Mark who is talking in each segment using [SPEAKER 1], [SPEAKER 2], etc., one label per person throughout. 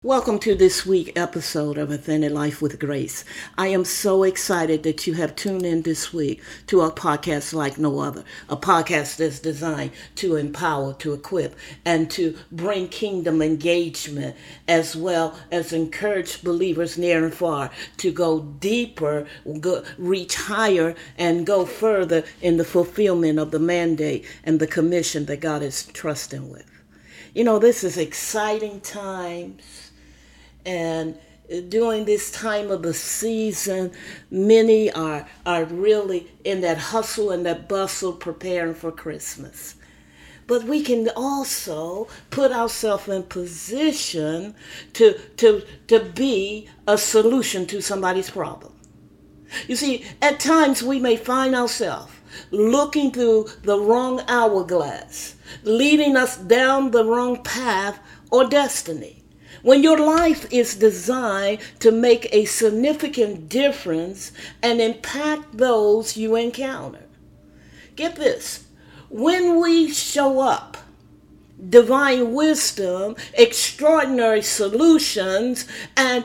[SPEAKER 1] Welcome to this week's episode of Authentic Life with Grace. I am so excited that you have tuned in this week to a podcast like no other, a podcast that's designed to empower, to equip, and to bring kingdom engagement, as well as encourage believers near and far to go deeper, reach higher, and go further in the fulfillment of the mandate and the commission that God is trusting with. You know, this is exciting times. And during this time of the season, many are really in that hustle and that bustle preparing for Christmas. But we can also put ourselves in position to be a solution to somebody's problem. You see, at times we may find ourselves looking through the wrong hourglass, leading us down the wrong path or destiny. When your life is designed to make a significant difference and impact those you encounter. Get this, when we show up, divine wisdom, extraordinary solutions, and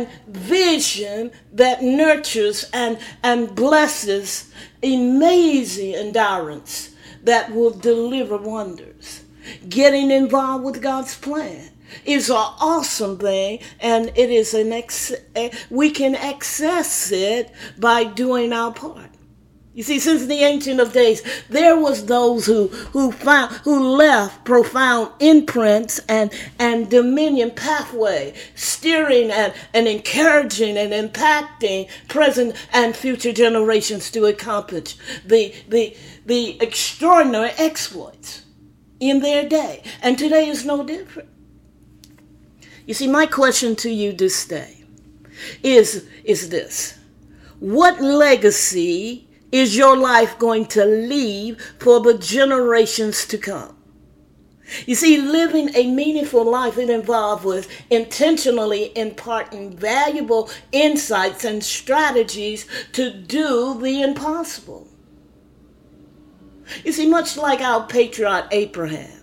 [SPEAKER 1] vision that nurtures and blesses amazing endurance that will deliver wonders. Getting involved with God's plan is an awesome thing, and it is we can access it by doing our part. You see, since the ancient of days, there was those who left profound imprints and dominion pathway, steering and encouraging and impacting present and future generations to accomplish the extraordinary exploits in their day. And today is no different. You see, my question to you this day is this. What legacy is your life going to leave for the generations to come? You see, living a meaningful life, it involves with intentionally imparting valuable insights and strategies to do the impossible. You see, much like our patriarch Abraham,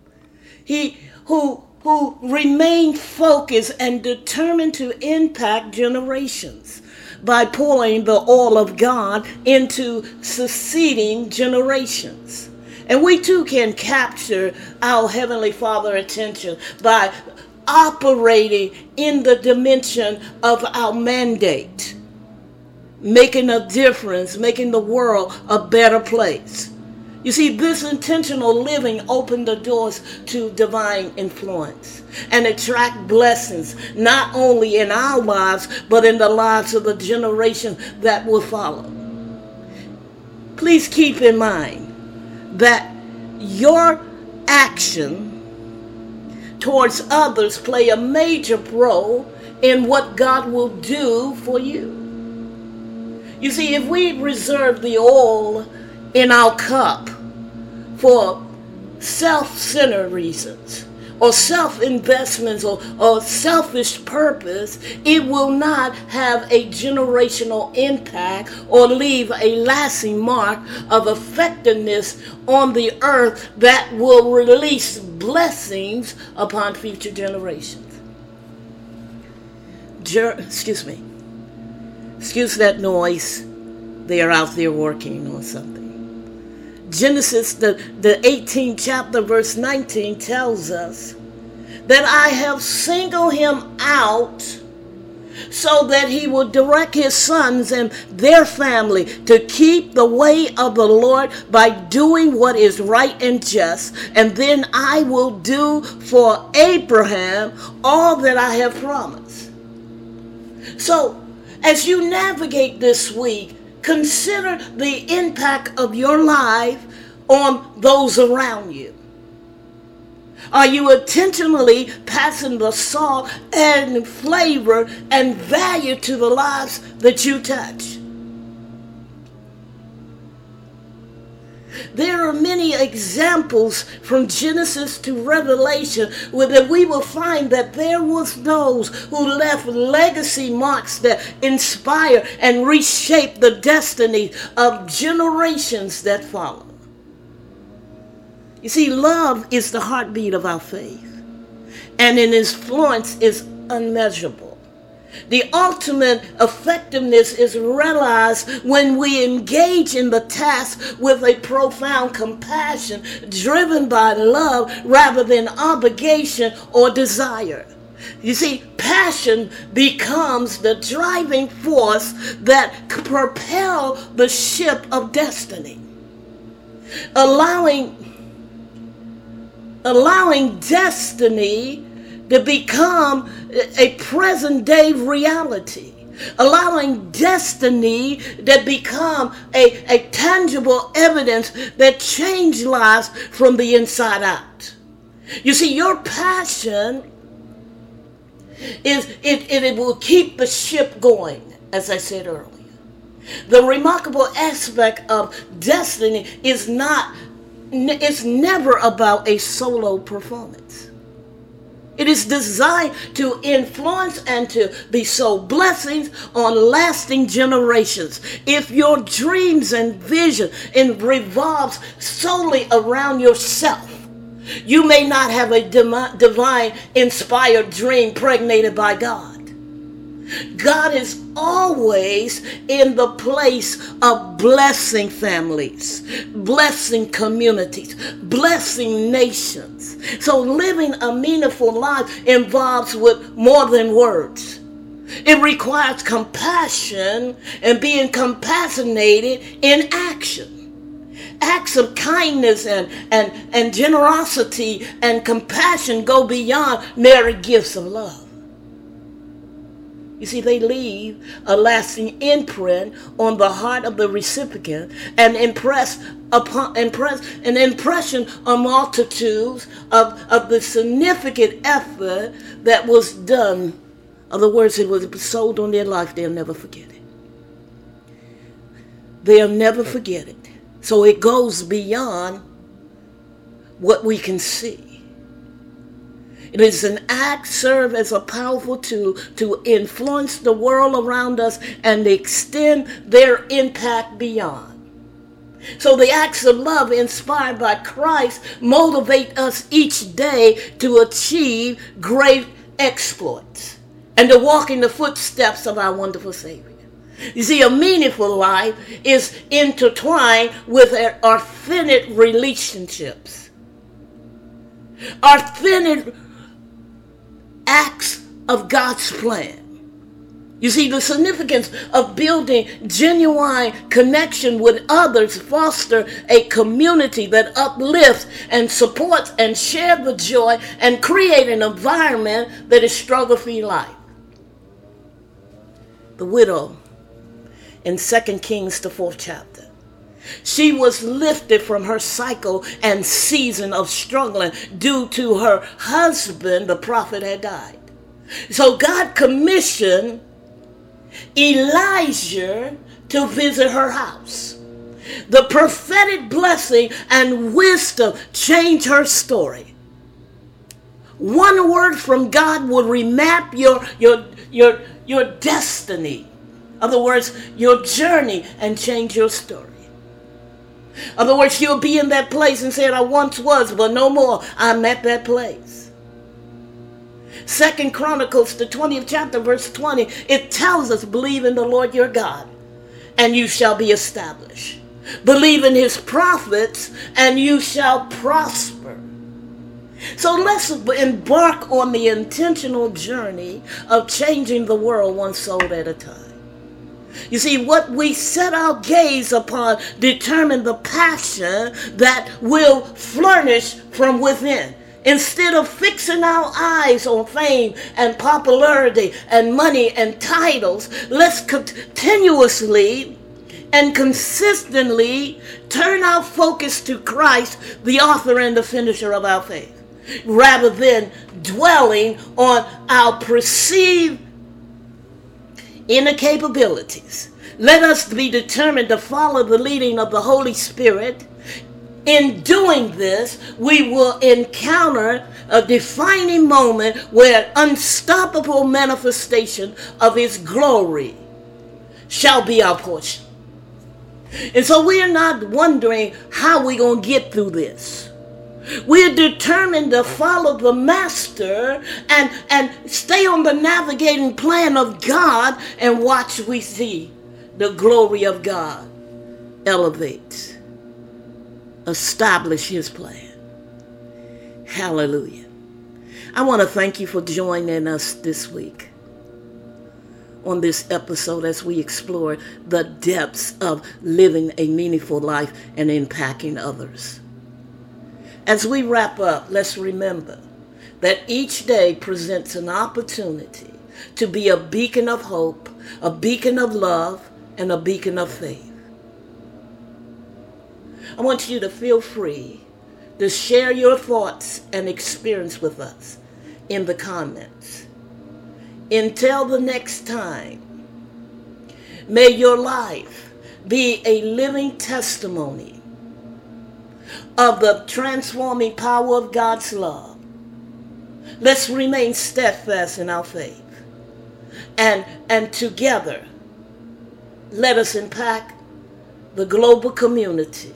[SPEAKER 1] who remained focused and determined to impact generations by pouring the oil of God into succeeding generations. And we too can capture our Heavenly Father attention by operating in the dimension of our mandate, making a difference, making the world a better place. You see, this intentional living opened the doors to divine influence and attract blessings, not only in our lives, but in the lives of the generation that will follow. Please keep in mind that your action towards others play a major role in what God will do for you. You see, if we reserve the oil in our cup for self-centered reasons or self-investments or selfish purpose, it will not have a generational impact or leave a lasting mark of effectiveness on the earth that will release blessings upon future generations. Excuse that noise. They are out there working on something. Genesis, the 18th chapter, verse 19 tells us that I have singled him out so that he will direct his sons and their family to keep the way of the Lord by doing what is right and just. And then I will do for Abraham all that I have promised. So, as you navigate this week, consider the impact of your life on those around you. Are you intentionally passing the salt and flavor and value to the lives that you touch? There are many examples from Genesis to Revelation where we will find that there was those who left legacy marks that inspire and reshape the destiny of generations that follow. You see, love is the heartbeat of our faith. and its influence is unmeasurable. The ultimate effectiveness is realized when we engage in the task with a profound compassion driven by love rather than obligation or desire. You see, passion becomes the driving force that propels the ship of destiny, allowing destiny to become a present day reality, allowing destiny to become a tangible evidence that changes lives from the inside out. You see, your passion it will keep the ship going, as I said earlier. The remarkable aspect of destiny is never about a solo performance. It is designed to influence and to bestow blessings on lasting generations. If your dreams and vision revolves solely around yourself, you may not have a divine inspired dream pregnated by God. God is always in the place of blessing families, blessing communities, blessing nations. So living a meaningful life involves with more than words. It requires compassion and being compassionated in action. Acts of kindness and generosity and compassion go beyond mere gifts of love. You see, they leave a lasting imprint on the heart of the recipient and impress an impression on multitudes of the significant effort that was done. In other words, it was bestowed on their life. They'll never forget it. They'll never forget it. So it goes beyond what we can see. It is an act served as a powerful tool to influence the world around us and extend their impact beyond. So the acts of love inspired by Christ motivate us each day to achieve great exploits and to walk in the footsteps of our wonderful Savior. You see, a meaningful life is intertwined with authentic relationships, authentic acts of God's plan. You see, the significance of building genuine connection with others foster a community that uplifts and supports and shares the joy and create an environment that is struggle-free life. The widow in 2 Kings, the 4th chapter. She was lifted from her cycle and season of struggling due to her husband, the prophet, had died. So God commissioned Elijah to visit her house. The prophetic blessing and wisdom changed her story. One word from God will remap your destiny. In other words, your journey, and change your story. In other words, you'll be in that place and say, I once was, but no more. I'm at that place. 2 Chronicles, the 20th chapter, verse 20, it tells us, believe in the Lord your God, and you shall be established. Believe in his prophets, and you shall prosper. So let's embark on the intentional journey of changing the world one soul at a time. You see, what we set our gaze upon determine the passion that will flourish from within. Instead of fixing our eyes on fame and popularity and money and titles, let's continuously and consistently turn our focus to Christ, the author and the finisher of our faith, rather than dwelling on our perceived inner capabilities. Let us be determined to follow the leading of the Holy Spirit. In doing this, we will encounter a defining moment where unstoppable manifestation of his glory shall be our portion. And so we are not wondering how we're going to get through this. We're determined to follow the master and stay on the navigating plan of God and watch we see the glory of God elevate, establish his plan. Hallelujah. I want to thank you for joining us this week on this episode as we explore the depths of living a meaningful life and impacting others. As we wrap up, let's remember that each day presents an opportunity to be a beacon of hope, a beacon of love, and a beacon of faith. I want you to feel free to share your thoughts and experience with us in the comments. Until the next time, may your life be a living testimony of the transforming power of God's love. Let's remain steadfast in our faith. And together, let us impact the global community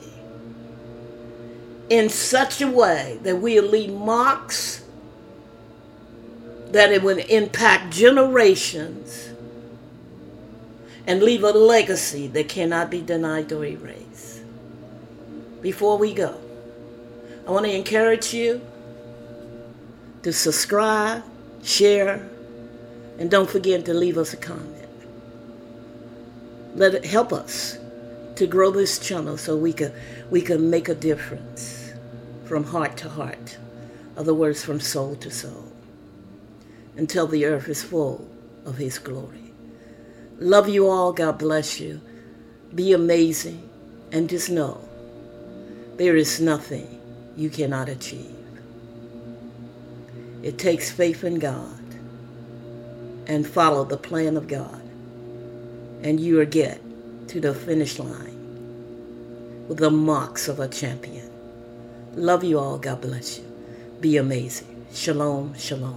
[SPEAKER 1] in such a way that we'll leave marks, that it will impact generations, and leave a legacy that cannot be denied or erased. Before we go, I want to encourage you to subscribe, share, and don't forget to leave us a comment. Let it help us to grow this channel so we can make a difference from heart to heart. Other words, from soul to soul, until the earth is full of his glory. Love you all. God bless you. Be amazing. And just know there is nothing you cannot achieve. It takes faith in God and follow the plan of God, and you will get to the finish line with the marks of a champion. Love you all. God bless you. Be amazing. Shalom, shalom.